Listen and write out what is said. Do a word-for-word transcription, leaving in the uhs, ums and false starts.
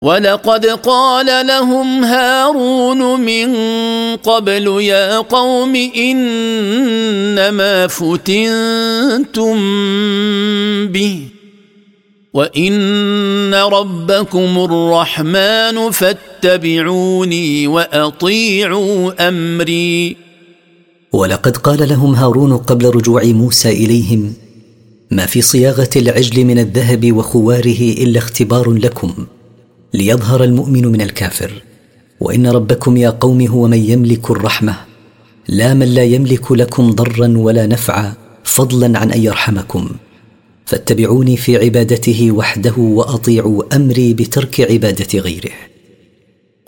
ولقد قال لهم هارون من قبل يا قوم إنما فتنتم به وإن ربكم الرحمن فاتبعوني وأطيعوا أمري. ولقد قال لهم هارون قبل رجوع موسى إليهم: ما في صياغة العجل من الذهب وخواره إلا اختبار لكم ليظهر المؤمن من الكافر، وإن ربكم يا قوم هو من يملك الرحمة لا من لا يملك لكم ضرا ولا نفعا فضلا عن أن يرحمكم، فاتبعوني في عبادته وحده وأطيعوا أمري بترك عبادة غيره.